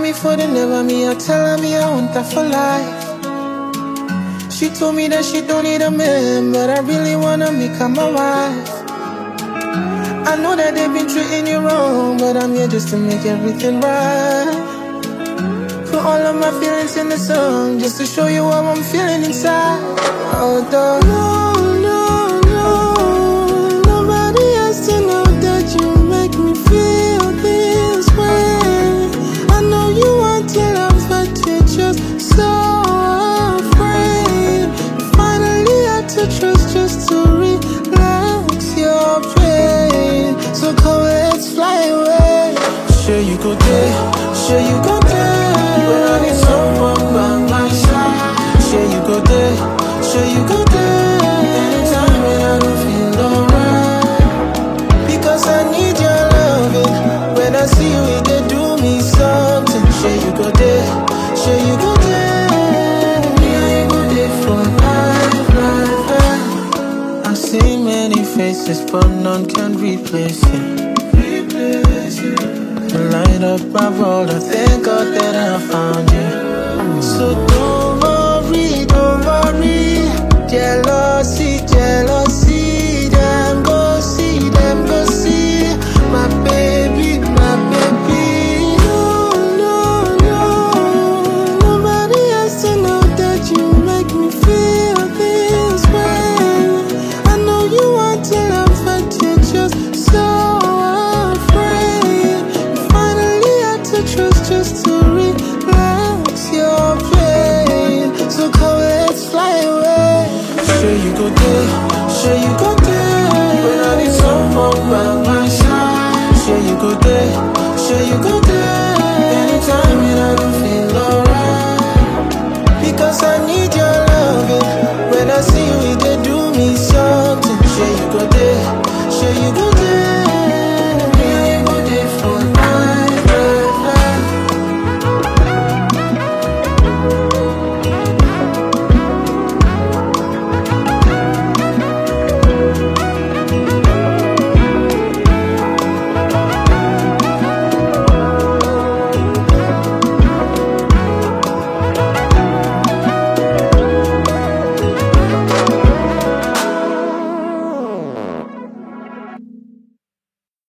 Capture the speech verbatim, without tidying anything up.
me for the never me, I tell her me I want her for life. She told me that she don't need a man, but I really wanna make her my wife. I know that they've been treating you wrong, but I'm here just to make everything right. Put all of my feelings in the song, just to show you how I'm feeling inside. Although no, no, no, nobody has to know that you make me feel this way. I know you want to love, but you're just so afraid. You finally had to trust just to relax your pain. So come, let's fly away. Sure you go there, sure you go there. When I need someone by my side. Sure you go there, sure you go there. Anytime when I don't feel alright, because I need your loving. When I see you, it dey do me something. Sure you go there, sure you go there. Me and you go there for life, life, life. I've seen many faces, but none can replace you. Replace you. The light up my world, I thank God that I found you. So don't worry, don't worry. Jealousy, jealousy. Them go see, them go see. My baby, my baby. No, no, no. Nobody has to know that you make me feel this way. I know you want to love, but you're just so afraid. You finally had to trust just to relax your pain. So come, let's fly away. Sure you go there, sure you go there. When I need someone by my side. Sure you go there, sure you go there.